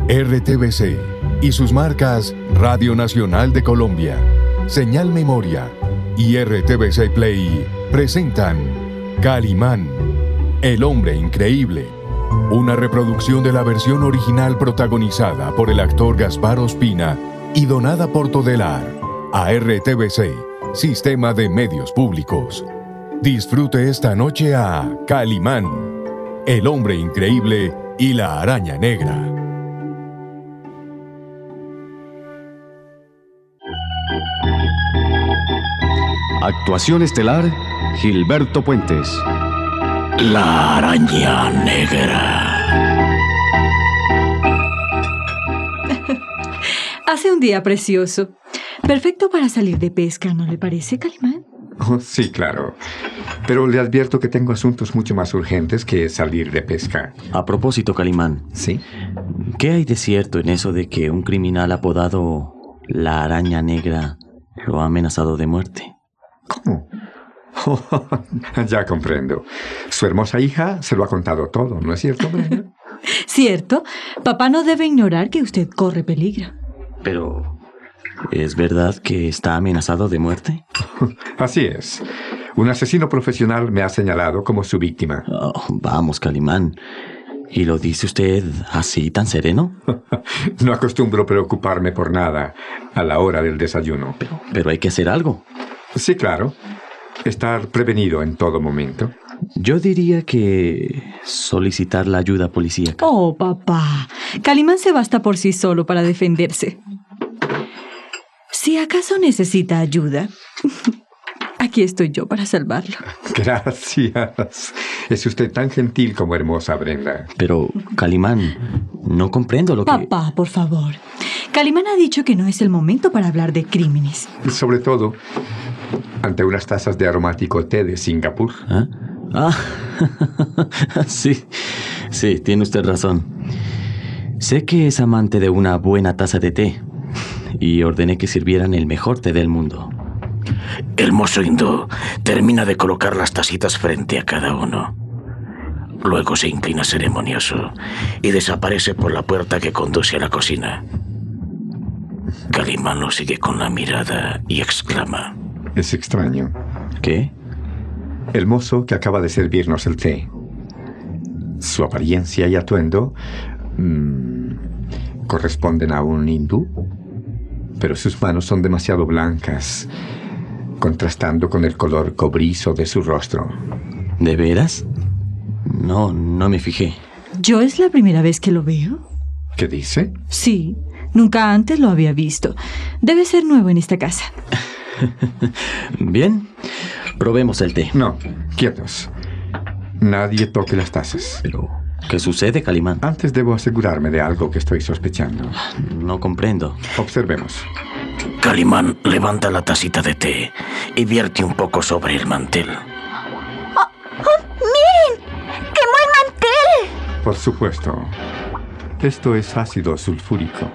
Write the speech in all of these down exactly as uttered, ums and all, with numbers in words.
R T V C y sus marcas Radio Nacional de Colombia, Señal Memoria y R T V C Play presentan Calimán, el hombre increíble, una reproducción de la versión original protagonizada por el actor Gaspar Ospina y donada por Todelar a R T V C, Sistema de Medios Públicos. Disfrute esta noche a Calimán, el hombre increíble y la araña negra. Actuación estelar, Gilberto Puentes. La araña negra. Hace un día precioso. Perfecto para salir de pesca, ¿no le parece, Calimán? Oh, sí, claro. Pero le advierto que tengo asuntos mucho más urgentes que salir de pesca. A propósito, Calimán. ¿Sí? ¿Qué hay de cierto en eso de que un criminal apodado la araña negra lo ha amenazado de muerte? ¿Cómo? Oh, ya comprendo. Su hermosa hija se lo ha contado todo, ¿no es cierto, Brenda? Cierto. Papá no debe ignorar que usted corre peligro. Pero, ¿es verdad que está amenazado de muerte? Así es. Un asesino profesional me ha señalado como su víctima. Oh, vamos, Calimán. ¿Y lo dice usted así, tan sereno? No acostumbro preocuparme por nada a la hora del desayuno. Pero, pero hay que hacer algo. Sí, claro. Estar prevenido en todo momento. Yo diría que solicitar la ayuda policíaca. Oh, papá. Calimán se basta por sí solo para defenderse. Si acaso necesita ayuda, aquí estoy yo para salvarlo. Gracias. Es usted tan gentil como hermosa, Brenda. Pero, Calimán, no comprendo lo que... Papá, por favor. Calimán ha dicho que no es el momento para hablar de crímenes. Sobre todo ante unas tazas de aromático té de Singapur. ¿Ah? Ah, sí, sí, tiene usted razón. Sé que es amante de una buena taza de té y ordené que sirvieran el mejor té del mundo. El mozo hindú termina de colocar las tacitas frente a cada uno. Luego se inclina ceremonioso y desaparece por la puerta que conduce a la cocina. Calimán lo sigue con la mirada y exclama: Es extraño. ¿Qué? El mozo que acaba de servirnos el té. Su apariencia y atuendo mmm, corresponden a un hindú, pero sus manos son demasiado blancas, contrastando con el color cobrizo de su rostro. ¿De veras? No, no me fijé. ¿Yo es la primera vez que lo veo? ¿Qué dice? Sí, nunca antes lo había visto. Debe ser nuevo en esta casa. Bien, probemos el té. No, quietos. Nadie toque las tazas. Pero, ¿qué sucede, Calimán? Antes debo asegurarme de algo que estoy sospechando. No comprendo. Observemos. Calimán levanta la tacita de té y vierte un poco sobre el mantel. ¡Oh, oh, miren! ¡Quemó el mantel! Por supuesto. Esto es ácido sulfúrico.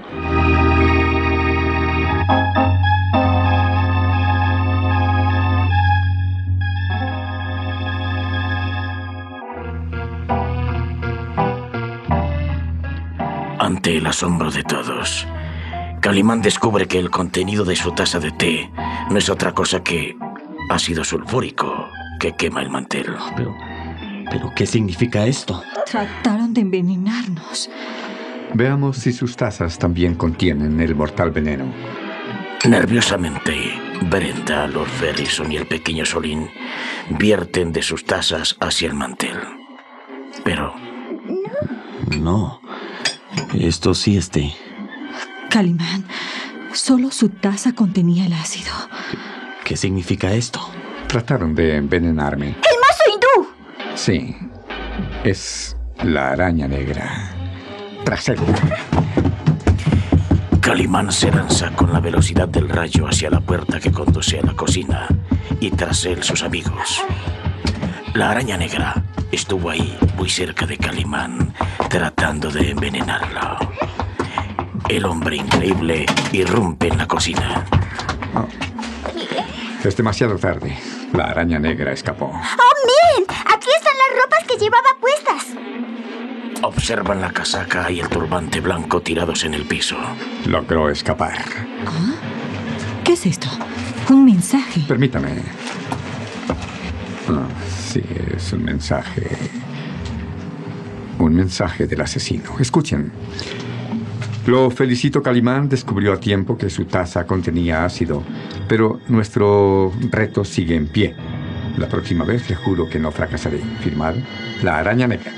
Ante el asombro de todos, Calimán descubre que el contenido de su taza de té no es otra cosa que ácido sulfúrico que quema el mantel. Pero, pero ¿qué significa esto? Trataron de envenenarnos. Veamos si sus tazas también contienen el mortal veneno. Nerviosamente, Brenda, Lord Ferrison y el pequeño Solín vierten de sus tazas hacia el mantel. Pero... No, esto sí es té. Calimán, solo su taza contenía el ácido. ¿Qué significa esto? Trataron de envenenarme. ¡El mozo hindú! Sí, es la araña negra. Tras él. Calimán se lanza con la velocidad del rayo hacia la puerta que conduce a la cocina y tras él sus amigos. La araña negra estuvo ahí, muy cerca de Calimán, tratando de envenenarlo. El hombre increíble irrumpe en la cocina. Oh. Es demasiado tarde. La araña negra escapó. ¡Oh, miren! Aquí están las ropas que llevaba puestas. Observan la casaca y el turbante blanco tirados en el piso. Logró escapar. ¿Ah? ¿Qué es esto? Un mensaje. Permítame. Ah, sí, es un mensaje. Un mensaje del asesino. Escuchen. Lo felicito, Calimán. Descubrió a tiempo que su taza contenía ácido. Pero nuestro reto sigue en pie. La próxima vez le juro que no fracasaré. Firmado, La Araña Negra.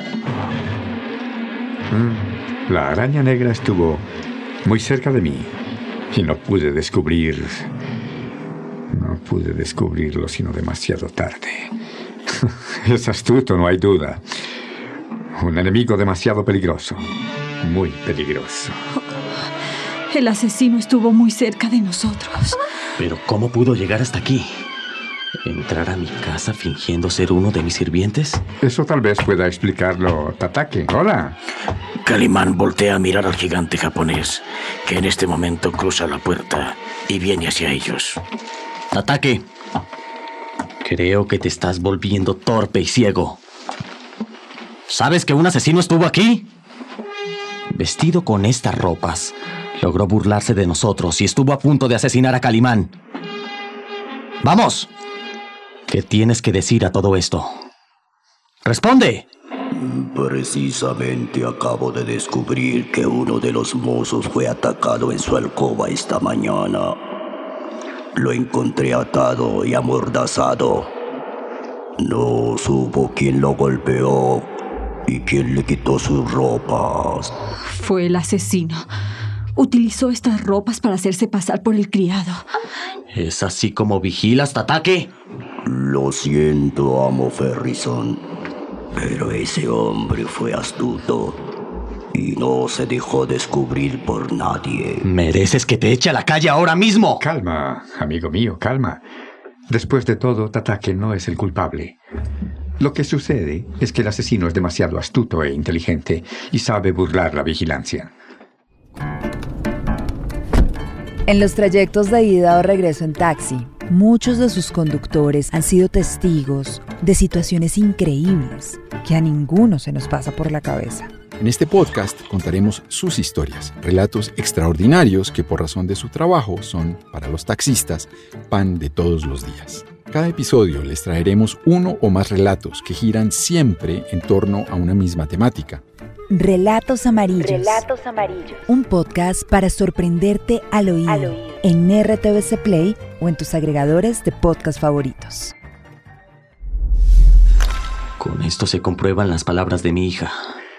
Mm, la Araña Negra estuvo muy cerca de mí. Y no pude descubrir... No pude descubrirlo sino demasiado tarde. Es astuto, no hay duda. Un enemigo demasiado peligroso. Muy peligroso. El asesino estuvo muy cerca de nosotros. Pero ¿cómo pudo llegar hasta aquí? ¿Entrar a mi casa fingiendo ser uno de mis sirvientes? Eso tal vez pueda explicarlo Tatake. Hola. Calimán voltea a mirar al gigante japonés, que en este momento cruza la puerta y viene hacia ellos. Tatake, creo que te estás volviendo torpe y ciego. ¿Sabes que un asesino estuvo aquí? Vestido con estas ropas, logró burlarse de nosotros y estuvo a punto de asesinar a Calimán. ¡Vamos! ¿Qué tienes que decir a todo esto? ¡Responde! Precisamente acabo de descubrir que uno de los mozos fue atacado en su alcoba esta mañana. Lo encontré atado y amordazado. No supo quién lo golpeó y quién le quitó sus ropas. Fue el asesino. Utilizó estas ropas para hacerse pasar por el criado. ¿Es así como vigilas, Tatake? Lo siento, amo Ferrison, pero ese hombre fue astuto y no se dejó descubrir por nadie. Mereces que te eche a la calle ahora mismo. Calma, amigo mío, calma. Después de todo, Tatake no es el culpable. Lo que sucede es que el asesino es demasiado astuto e inteligente y sabe burlar la vigilancia. En los trayectos de ida o regreso en taxi, muchos de sus conductores han sido testigos de situaciones increíbles que a ninguno se nos pasa por la cabeza. En este podcast contaremos sus historias, relatos extraordinarios que por razón de su trabajo son, para los taxistas, pan de todos los días. Cada episodio les traeremos uno o más relatos que giran siempre en torno a una misma temática. Relatos Amarillos. Relatos Amarillos. Un podcast para sorprenderte al oído, Al oído. en R T V C Play o en tus agregadores de podcast favoritos. Con esto se comprueban las palabras de mi hija.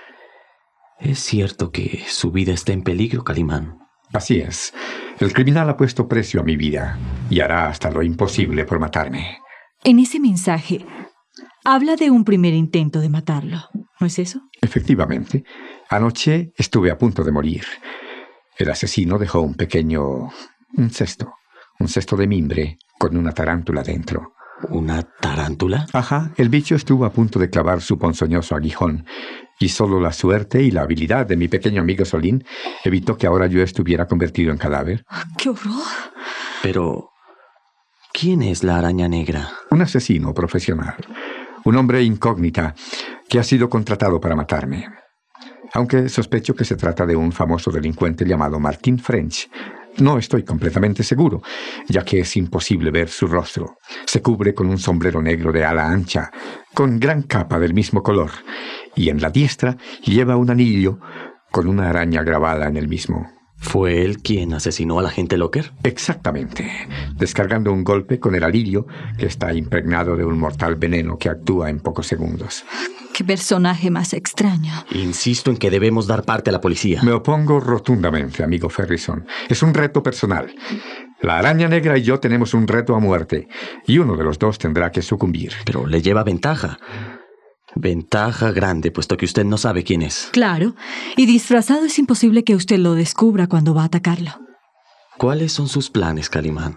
¿Es cierto que su vida está en peligro, Calimán? Así es. El criminal ha puesto precio a mi vida y hará hasta lo imposible por matarme. En ese mensaje, habla de un primer intento de matarlo, ¿no es eso? Efectivamente, anoche estuve a punto de morir. El asesino dejó un pequeño... un cesto. Un cesto de mimbre con una tarántula dentro. ¿Una tarántula? Ajá, el bicho estuvo a punto de clavar su ponzoñoso aguijón. Y solo la suerte y la habilidad de mi pequeño amigo Solín evitó que ahora yo estuviera convertido en cadáver. ¡Qué horror! Pero, ¿quién es la Araña Negra? Un asesino profesional. Un hombre incógnita que ha sido contratado para matarme. Aunque sospecho que se trata de un famoso delincuente llamado Martin French. No estoy completamente seguro, ya que es imposible ver su rostro. Se cubre con un sombrero negro de ala ancha, con gran capa del mismo color, y en la diestra lleva un anillo con una araña grabada en el mismo. ¿Fue él quien asesinó al agente Locker? Exactamente, descargando un golpe con el anillo que está impregnado de un mortal veneno que actúa en pocos segundos. ¡Qué personaje más extraño! Insisto en que debemos dar parte a la policía. Me opongo rotundamente, amigo Ferrison. Es un reto personal. La Araña Negra y yo tenemos un reto a muerte, y uno de los dos tendrá que sucumbir. Pero le lleva ventaja. Ventaja grande, puesto que usted no sabe quién es. Claro, y disfrazado es imposible que usted lo descubra cuando va a atacarlo. ¿Cuáles son sus planes, Calimán?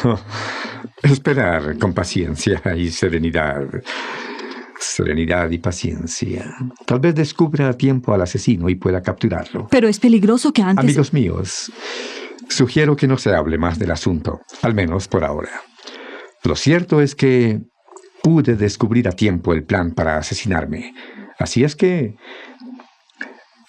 Esperar con paciencia y serenidad. Serenidad y paciencia. Tal vez descubra a tiempo al asesino y pueda capturarlo. Pero es peligroso que antes... Amigos míos, sugiero que no se hable más del asunto, al menos por ahora. Lo cierto es que pude descubrir a tiempo el plan para asesinarme. Así es que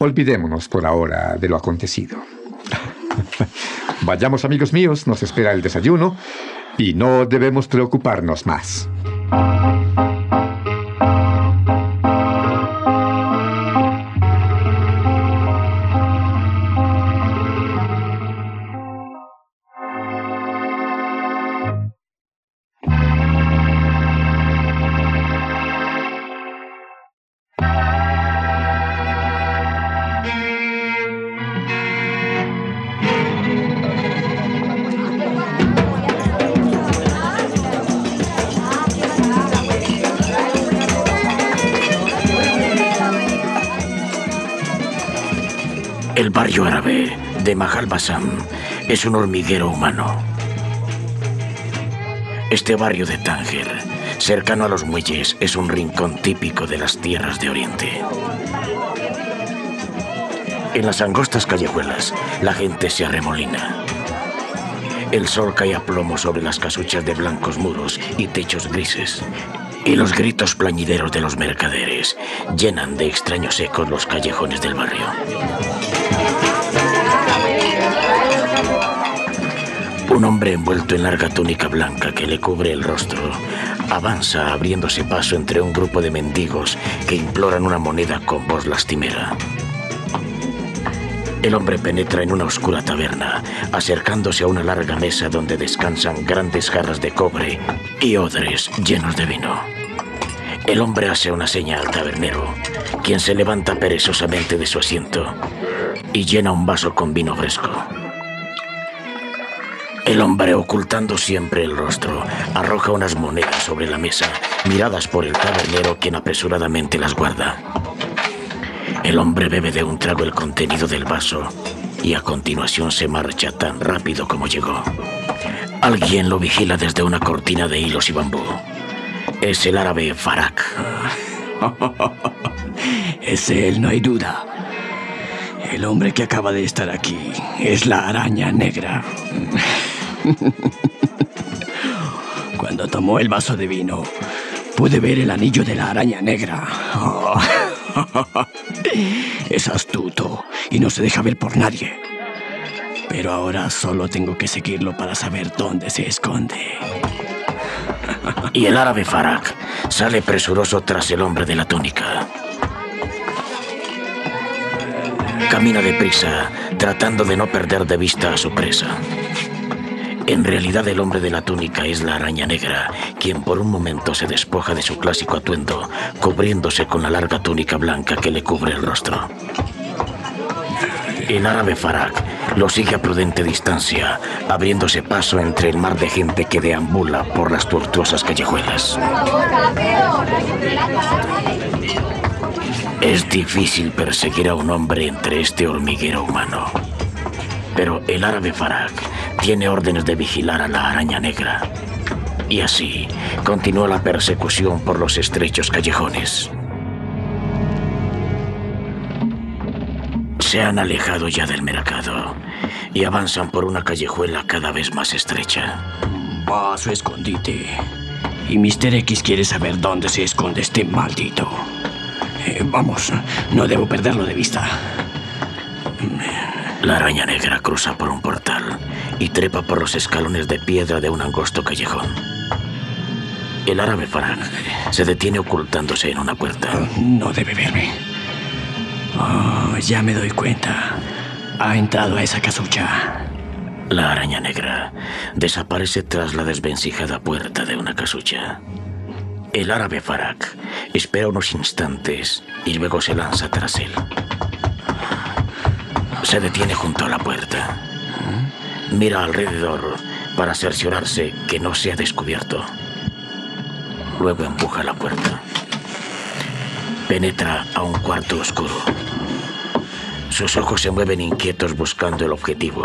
olvidémonos por ahora de lo acontecido. Vayamos, amigos míos, nos espera el desayuno y no debemos preocuparnos más. El barrio árabe de Mahal Bassam es un hormiguero humano. Este barrio de Tánger, cercano a los muelles, es un rincón típico de las tierras de Oriente. En las angostas callejuelas, la gente se arremolina. El sol cae a plomo sobre las casuchas de blancos muros y techos grises. Y los gritos plañideros de los mercaderes llenan de extraños ecos los callejones del barrio. Un hombre envuelto en larga túnica blanca que le cubre el rostro avanza abriéndose paso entre un grupo de mendigos que imploran una moneda con voz lastimera. El hombre penetra en una oscura taberna, acercándose a una larga mesa donde descansan grandes jarras de cobre y odres llenos de vino. El hombre hace una seña al tabernero, quien se levanta perezosamente de su asiento y llena un vaso con vino fresco. El hombre, ocultando siempre el rostro, arroja unas monedas sobre la mesa, miradas por el tabernero, quien apresuradamente las guarda. El hombre bebe de un trago el contenido del vaso y a continuación se marcha tan rápido como llegó. Alguien lo vigila desde una cortina de hilos y bambú. Es el árabe Farak. Es él, no hay duda. El hombre que acaba de estar aquí es la araña negra. Cuando tomó el vaso de vino, pude ver el anillo de la araña negra. Oh. Es astuto y no se deja ver por nadie. Pero ahora solo tengo que seguirlo para saber dónde se esconde. Y el árabe Farak sale presuroso tras el hombre de la túnica. Camina deprisa, tratando de no perder de vista a su presa. En realidad, el hombre de la túnica es la araña negra, quien por un momento se despoja de su clásico atuendo, cubriéndose con la larga túnica blanca que le cubre el rostro. El árabe Farak lo sigue a prudente distancia, abriéndose paso entre el mar de gente que deambula por las tortuosas callejuelas. Es difícil perseguir a un hombre entre este hormiguero humano, pero el árabe Farak tiene órdenes de vigilar a la araña negra. Y así continúa la persecución por los estrechos callejones. Se han alejado ya del mercado y avanzan por una callejuela cada vez más estrecha. Va a su escondite. Y mister X quiere saber dónde se esconde este maldito. Eh, vamos, no debo perderlo de vista. La araña negra cruza por un portal y trepa por los escalones de piedra de un angosto callejón. El árabe Farak se detiene ocultándose en una puerta. No debe verme. Oh, ya me doy cuenta. Ha entrado a esa casucha. La araña negra desaparece tras la desvencijada puerta de una casucha. El árabe Farak espera unos instantes y luego se lanza tras él. Se detiene junto a la puerta. Mira alrededor para cerciorarse que no se ha descubierto. Luego empuja la puerta. Penetra a un cuarto oscuro. Sus ojos se mueven inquietos buscando el objetivo.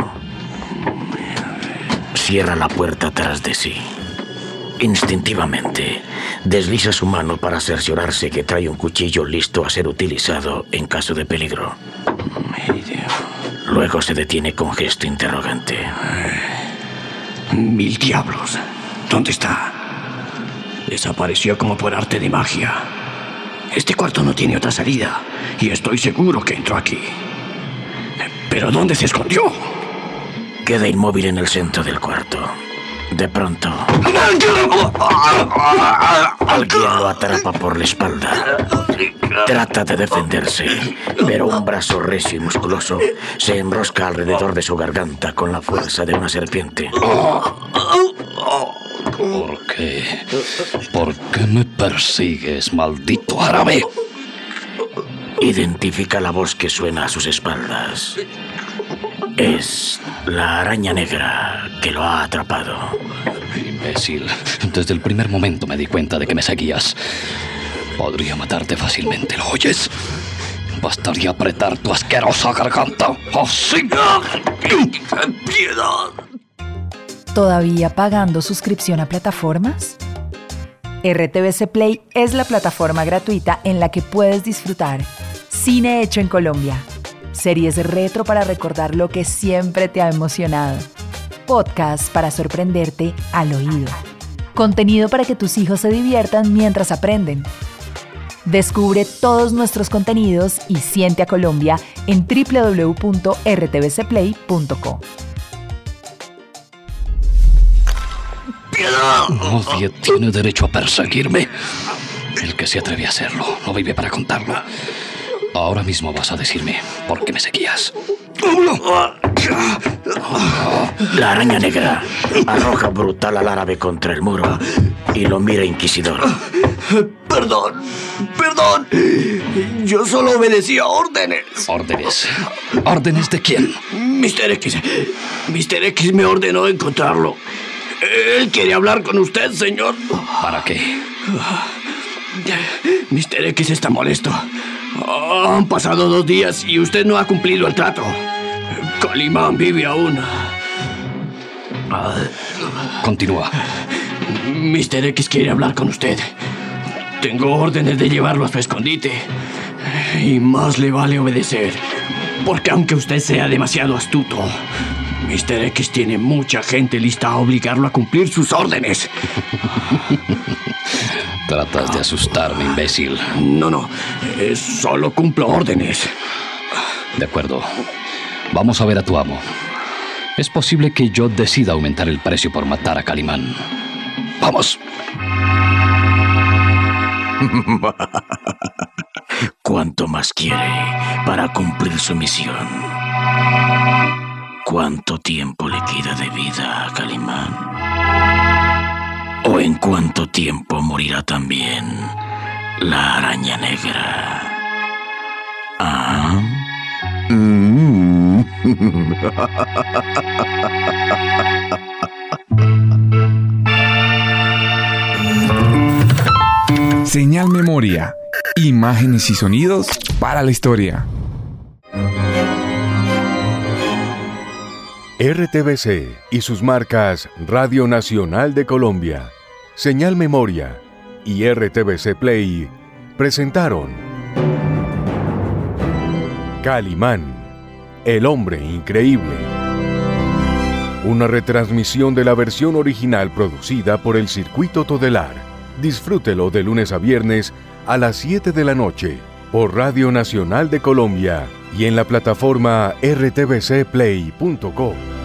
Cierra la puerta tras de sí. Instintivamente, desliza su mano para cerciorarse que trae un cuchillo listo a ser utilizado en caso de peligro. Luego se detiene con gesto interrogante. Mil diablos. ¿Dónde está? Desapareció como por arte de magia. Este cuarto no tiene otra salida y estoy seguro que entró aquí. ¿Pero dónde se escondió? Queda inmóvil en el centro del cuarto. De pronto, alguien lo atrapa por la espalda. Trata de defenderse, pero un brazo recio y musculoso se enrosca alrededor de su garganta con la fuerza de una serpiente. ¿Por qué? ¿Por qué me persigues, maldito árabe? Identifica la voz que suena a sus espaldas. Es la araña negra que lo ha atrapado. Imbécil, desde el primer momento me di cuenta de que me seguías. Podría matarte fácilmente, ¿lo oyes? Bastaría apretar tu asquerosa garganta. ¡Así! ¡Piedad! ¿Todavía pagando suscripción a plataformas? R T V C Play es la plataforma gratuita en la que puedes disfrutar cine hecho en Colombia, series retro para recordar lo que siempre te ha emocionado, podcasts para sorprenderte al oído, contenido para que tus hijos se diviertan mientras aprenden. Descubre todos nuestros contenidos y siente a Colombia en doble u doble u doble u punto r t v c play punto co. Nadie tiene derecho a perseguirme. El que se atreve a hacerlo no vive para contarlo. Ahora mismo vas a decirme por qué me seguías. La araña negra arroja brutal al árabe contra el muro y lo mira inquisidor. Perdón, perdón. Yo solo obedecía órdenes. ¿Órdenes? ¿Órdenes de quién? mister X. mister X me ordenó encontrarlo. Él quiere hablar con usted, señor. ¿Para qué? mister X está molesto. Han pasado dos días y usted no ha cumplido el trato. Calimán vive aún. Continúa. mister X quiere hablar con usted. Tengo órdenes de llevarlo a su escondite. Y más le vale obedecer. Porque aunque usted sea demasiado astuto, mister X tiene mucha gente lista a obligarlo a cumplir sus órdenes. Tratas de asustarme, imbécil. No, no. Eh, solo cumplo órdenes. De acuerdo. Vamos a ver a tu amo. Es posible que yo decida aumentar el precio por matar a Calimán. ¡Vamos! ¿Cuánto más quiere para cumplir su misión? ¿Cuánto tiempo le queda de vida a Calimán? ¿O en cuánto tiempo morirá también la araña negra? ¿Ah? Mm. Señal Memoria. Imágenes y sonidos para la historia. R T V C y sus marcas Radio Nacional de Colombia, Señal Memoria y R T V C Play presentaron Calimán, el hombre increíble. Una retransmisión de la versión original producida por el Circuito Todelar. Disfrútelo de lunes a viernes a las siete de la noche por Radio Nacional de Colombia y en la plataforma r t v c play punto co.